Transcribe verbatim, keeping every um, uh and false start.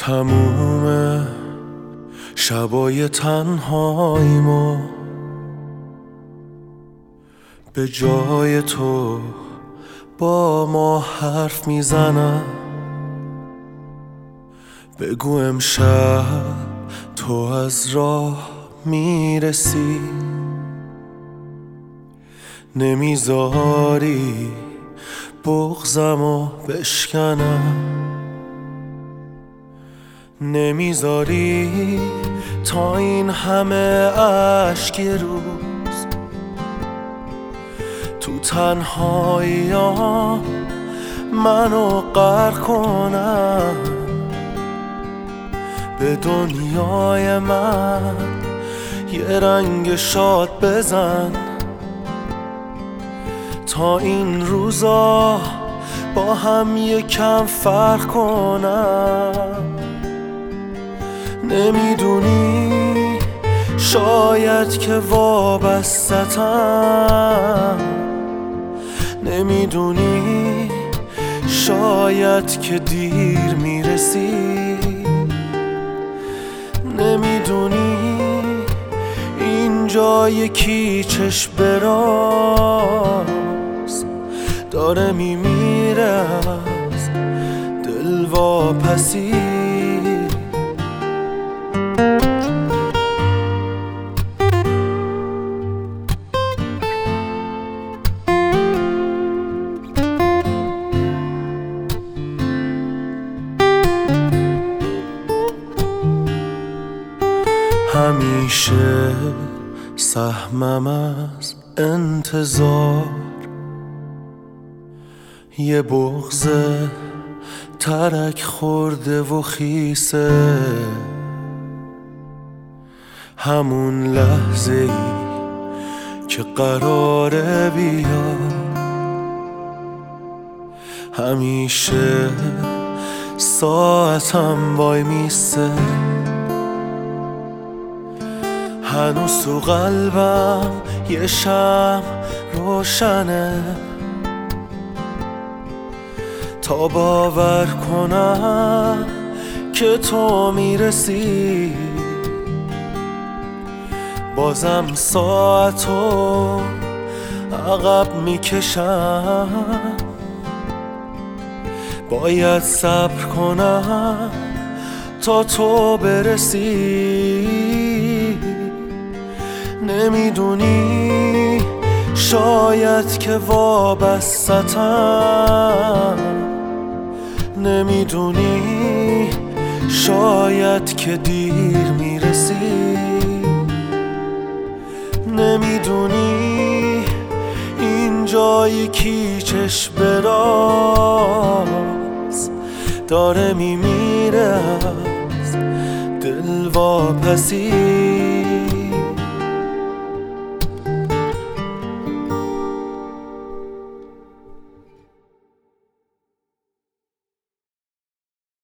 تموم شبای تنهاییمو به جای تو با ما حرف میزنم. بگو امشب تو از راه میرسی، نمیذاری بغضمو بشکنم، نمیذاری تا این همه اشک روز تو تنهایی‌ام منو غرق کنم. به دنیای من یه رنگ شاد بزن تا این روزا با هم یکم فرق کنم. نمیدونی شاید که وابسته‌ام، نمیدونی شاید که دیر میرسی، نمیدونی اینجا یکی چشم براز داره میمیره از دل واپسی. همیشه سهمم از انتظار یه بغض ترک خورده و خیسه، همون لحظه ای که قراره بیا. همیشه ساعتم وای میسه، هنوز تو قلبم یه شمع روشنه تا باور کنم که تو میرسی. بازم ساعتو عقب میکشم، باید صبر کنم تا تو برسی. نمیدونی شاید که وابسته‌ام، نمیدونی شاید که دیر میرسی، نمیدونی اینجا یکی چشم براز داره میمیره از دل واپسی.